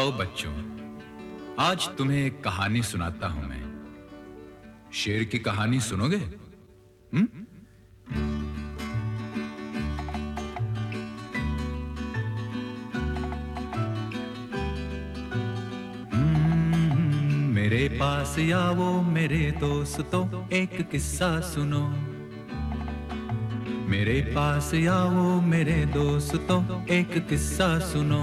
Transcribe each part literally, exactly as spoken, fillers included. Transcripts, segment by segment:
आओ बच्चों, आज तुम्हें एक कहानी सुनाता हूं मैं। शेर की कहानी सुनोगे? हम्म? मेरे पास आओ मेरे दोस्तों, एक किस्सा सुनो। मेरे पास आओ मेरे दोस्तों, एक किस्सा सुनो।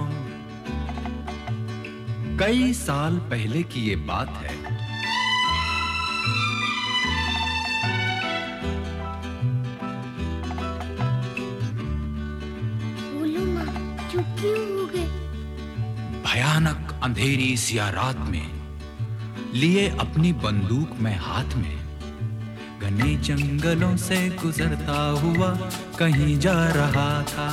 कई साल पहले की ये बात है। बोलो माँ, चुप क्यों हो गए? भयानक अंधेरी सी रात में लिए अपनी बंदूक में हाथ में, घने जंगलों से गुजरता हुआ कहीं जा रहा था।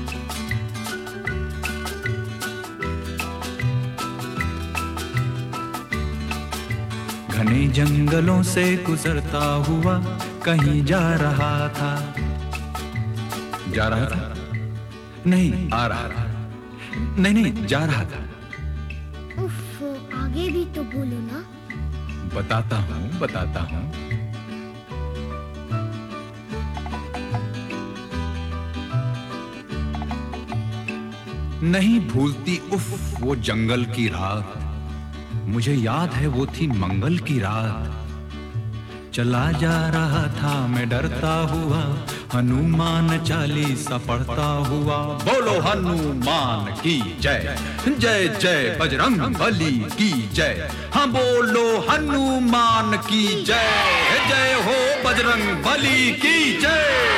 घने जंगलों से गुजरता हुआ कहीं जा रहा था। जा रहा था? नहीं, आ रहा था। नहीं नहीं, जा रहा था। उफ, आगे भी तो बोलो ना। बताता हूँ, बताता हूँ। नहीं भूलती उफ वो जंगल की रात, मुझे याद है वो थी मंगल की रात। चला जा रहा था मैं डरता हुआ, हनुमान चालीसा पढ़ता हुआ। बोलो हनुमान की जय, जय जय बजरंग बली की जय। हाँ बोलो हनुमान की जय, जय हो बजरंग बली की जय।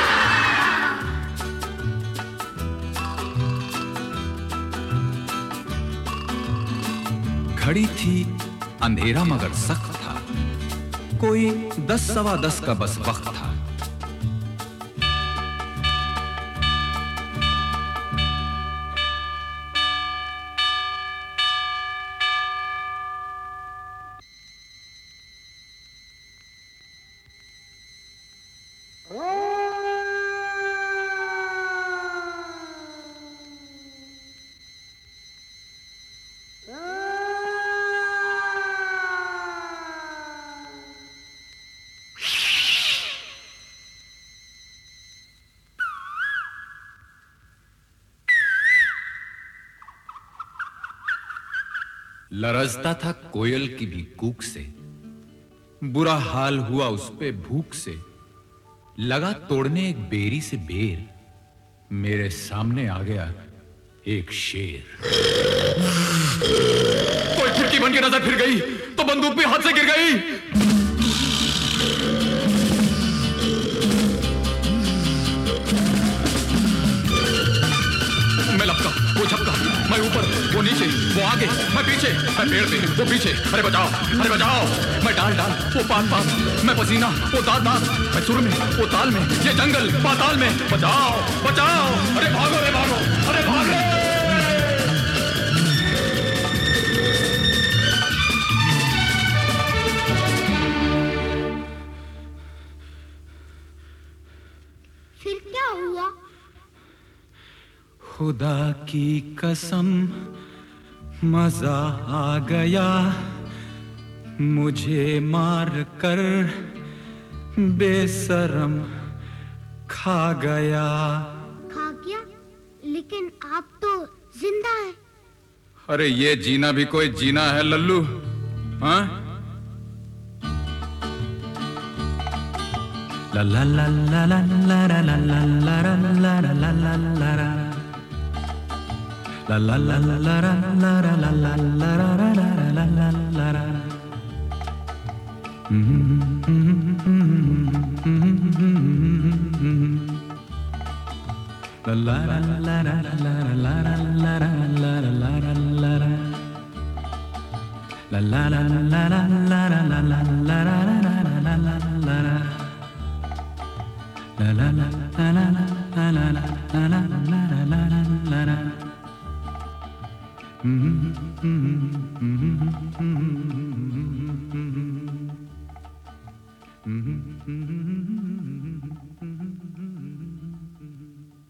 घड़ी थी अंधेरा मगर सख्त था, कोई दस सवा दस का बस वक्त था। लरजता था कोयल की भी कूक से, बुरा हाल हुआ उस पे भूख से। लगा तोड़ने एक बेरी से बेर, मेरे सामने आ गया एक शेर। कोई खिड़की बन के नजर फिर गई तो बंदूक भी हाथ से गिर गई। मैं लपका, वो झपका, मैं ऊपर, वो नीचे, वो आगे, मैं पीछे, मैं पेड़ पे, वो पीछे। अरे बचाओ, अरे बचाओ। मैं डाल डाल, वो पात पात, मैं पसीना, वो दांत दांत, मैं सुर में, वो ताल में, ये जंगल पाताल में। बचाओ, बचाओ। अरे भागो, अरे भागो, अरे भागो। फिर क्या हुआ? खुदा की कसम मजा आ गया, मुझे मार कर बेशरम खा गया। खा गया? लेकिन आप तो जिंदा हैं। अरे ये जीना भी कोई जीना है लल्लू, हाँ? ला ला ला ला ला ला ला ला ला ला ला ला ला ला ला ला La la la la la la la la la la la la la la la. La la la la la la la la la la la la la la. La la la la la la la la la la la la la la. La la la la la la la la la la la la. Mm-hmm.